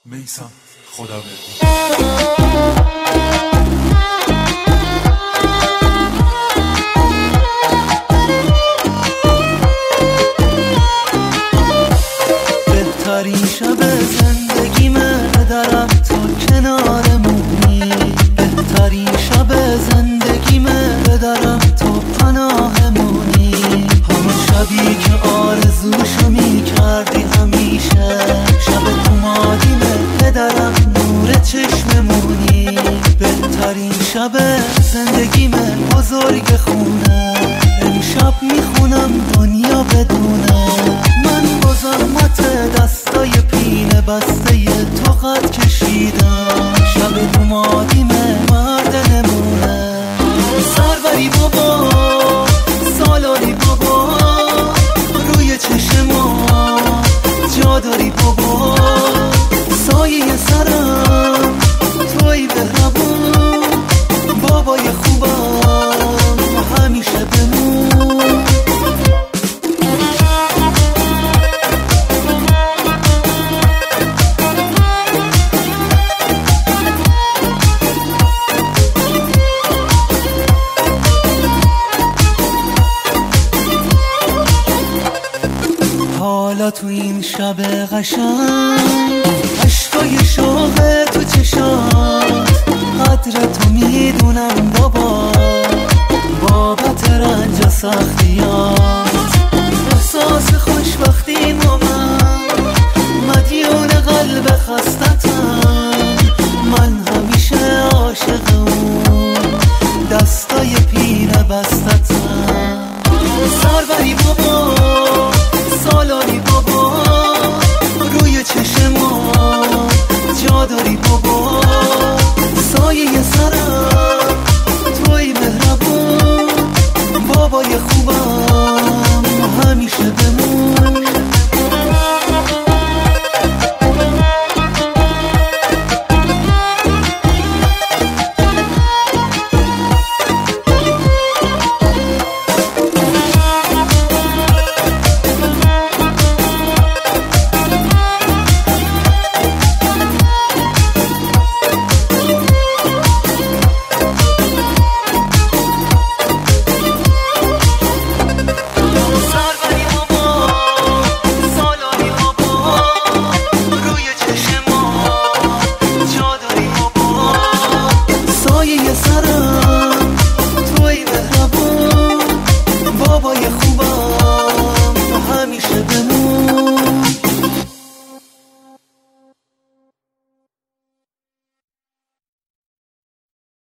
میثم خدا بگو. بهترین شب زندگیمه دارم تو کنارمونی، بهترین شب زندگیمه دارم تو پناهمونی، همون شبی که آرزوشو میکردی همیشه، شب اومدیمه دارم نور چشممونی، بهترین شب زندگیمه بزرگ خونه، امشب میخونم دنیا بدونه، من با زحمت دستای پینه بسته تو قد کشیدم، شب اومدیمه مرد نمونه، سروری بابا سالاری بابا روی چشما جا داری بابا، سایه سرم توی بهربون، بابای خوبم همیشه بمون. حالا تو این شب قشنگ عشقای شوق تو چشات، قدر تو میدونم بابا بابت رنج و سختیات، احساس خوشبختی ما